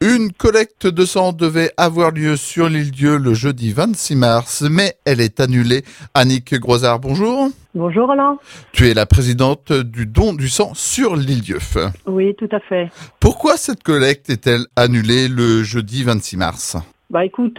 Une collecte de sang devait avoir lieu sur l'île-Dieu le jeudi 26 mars, mais elle est annulée. Annick Groisard, bonjour. Bonjour Alain. Tu es la présidente du don du sang sur l'île-Dieu. Oui, tout à fait. Pourquoi cette collecte est-elle annulée le jeudi 26 mars ? Bah écoute,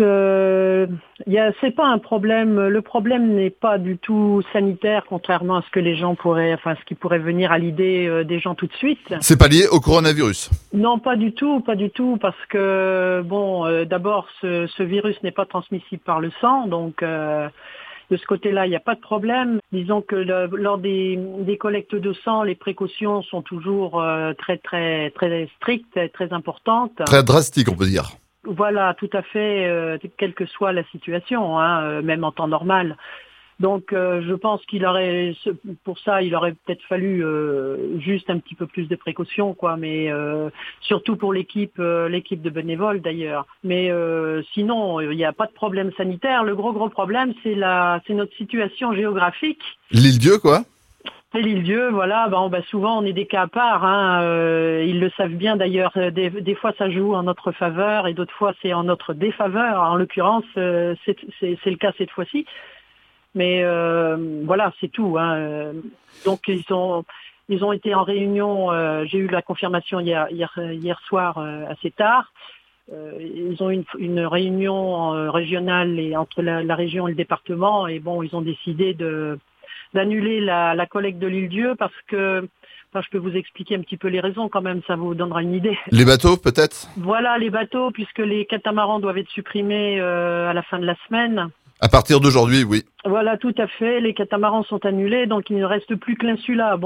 c'est pas un problème. Le problème n'est pas du tout sanitaire, contrairement à ce que les gens ce qui pourrait venir à l'idée des gens tout de suite. C'est pas lié au coronavirus ? Non, pas du tout, parce que d'abord, ce virus n'est pas transmissible par le sang, donc de ce côté-là, il n'y a pas de problème. Disons que lors des collectes de sang, les précautions sont toujours très très très strictes, très importantes. Très drastique, on peut dire. Voilà, tout à fait, quelle que soit la situation, même en temps normal. Donc, je pense il aurait peut-être fallu juste un petit peu plus de précautions, quoi. Mais surtout pour l'équipe de bénévoles d'ailleurs. Mais sinon, il n'y a pas de problème sanitaire. Le gros problème, c'est notre situation géographique. L'île-Dieu, quoi ? C'est l'île-Dieu, voilà. Souvent, on est des cas à part. Ils le savent bien d'ailleurs. Des fois, ça joue en notre faveur et d'autres fois, c'est en notre défaveur. En l'occurrence, c'est le cas cette fois-ci. Mais voilà, c'est tout. Donc, ils ont été en réunion. J'ai eu la confirmation hier soir assez tard. Ils ont une réunion régionale entre la région et le département. Et bon, ils ont décidé d'annuler la collecte de l'île-Dieu parce que je peux vous expliquer un petit peu les raisons quand même, ça vous donnera une idée. Les bateaux peut-être ? Voilà, les bateaux, puisque les catamarans doivent être supprimés à la fin de la semaine. À partir d'aujourd'hui, oui. Voilà, tout à fait, les catamarans sont annulés, donc il ne reste plus que l'Insula.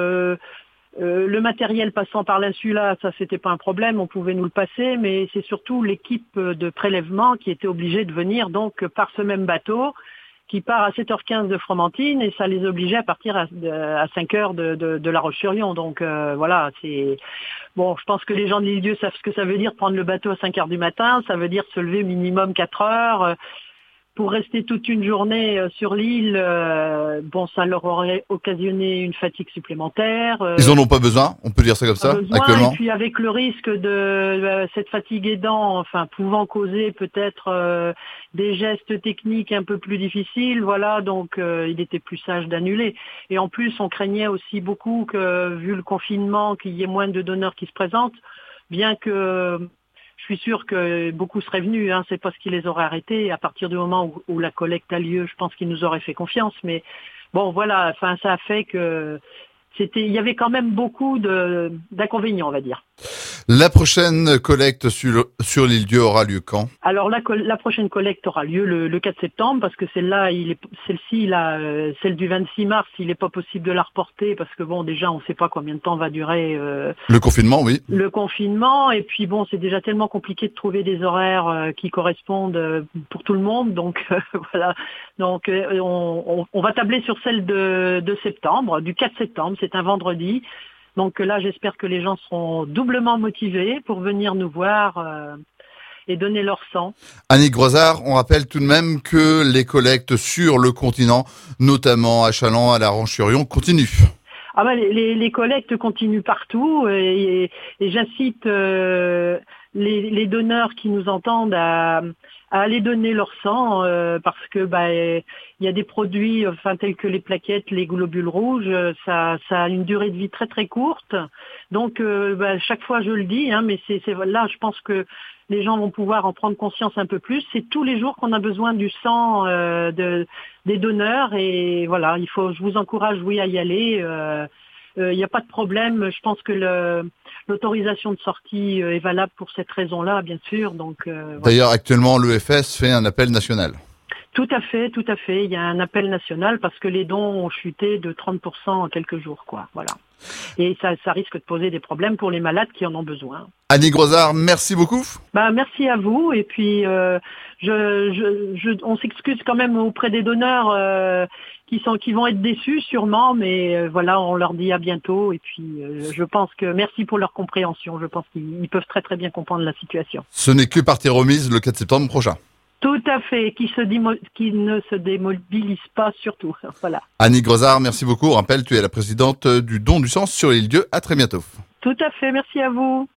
Le matériel passant par l'Insula, ça c'était pas un problème, on pouvait nous le passer, mais c'est surtout l'équipe de prélèvement qui était obligée de venir donc par ce même bateau qui part à 7h15 de Fromentine et ça les obligeait à partir à 5h de La Roche-sur-Yon. Donc voilà, c'est bon. Je pense que les gens de l'île-Dieu savent ce que ça veut dire prendre le bateau à 5h du matin. Ça veut dire se lever minimum 4 heures. Pour rester toute une journée sur l'île, ça leur aurait occasionné une fatigue supplémentaire. Ils en ont pas besoin, on peut dire ça comme ça, actuellement. Et puis avec le risque de cette fatigue aidant, pouvant causer peut-être des gestes techniques un peu plus difficiles, voilà, donc il était plus sage d'annuler. Et en plus, on craignait aussi beaucoup que, vu le confinement, qu'il y ait moins de donneurs qui se présentent, bien que je suis sûr que beaucoup seraient venus, c'est pas ce qui les aurait arrêtés. À partir du moment où la collecte a lieu, je pense qu'ils nous auraient fait confiance. Mais bon, voilà, ça a fait que il y avait quand même beaucoup d'inconvénients, on va dire. La prochaine collecte sur l'île-Dieu aura lieu quand ? Alors la prochaine collecte aura lieu le 4 septembre parce que celle-ci, celle du 26 mars, il n'est pas possible de la reporter parce que déjà on ne sait pas combien de temps va durer le confinement, oui. Le confinement, et puis c'est déjà tellement compliqué de trouver des horaires qui correspondent pour tout le monde, donc voilà. Donc on va tabler sur celle de septembre, du 4 septembre, c'est un vendredi. Donc là, j'espère que les gens seront doublement motivés pour venir nous voir et donner leur sang. Annick Groisard, on rappelle tout de même que les collectes sur le continent, notamment à Challans, à La Roche-sur-Yon, continuent. Les collectes continuent partout et j'incite les donneurs qui nous entendent à aller donner leur sang parce que il y a des produits tels que les plaquettes, les globules rouges, ça a une durée de vie très très courte. Donc chaque fois je le dis, mais c'est là je pense que les gens vont pouvoir en prendre conscience un peu plus. C'est tous les jours qu'on a besoin du sang des donneurs et voilà, je vous encourage à y aller. Il n'y a pas de problème. Je pense que l'autorisation de sortie est valable pour cette raison-là, bien sûr. Donc, D'ailleurs, actuellement, l'EFS fait un appel national. Tout à fait. Il y a un appel national parce que les dons ont chuté de 30% en quelques jours, quoi. Voilà. Et ça risque de poser des problèmes pour les malades qui en ont besoin. Annick Groisard, merci beaucoup. Merci à vous. Et puis, on s'excuse quand même auprès des donneurs qui vont être déçus sûrement, mais voilà, on leur dit à bientôt. Et puis, je pense que merci pour leur compréhension. Je pense qu'ils peuvent très très bien comprendre la situation. Ce n'est que partie remise le 4 septembre prochain. Tout à fait, qui ne se démobilise pas surtout. Voilà. Annick Groisard, merci beaucoup. On rappelle, tu es la présidente du don du sang sur l'île-Dieu. À très bientôt. Tout à fait, merci à vous.